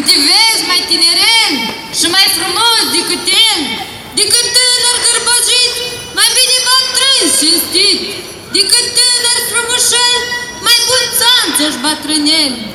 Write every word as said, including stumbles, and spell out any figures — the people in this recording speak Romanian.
de vezi mai tinerel și mai frumos decât el, decât tânăr gârbojit, mai bine bătrân cinstit, decât tânăr frumușel, mai bun țanțăși bătrânel.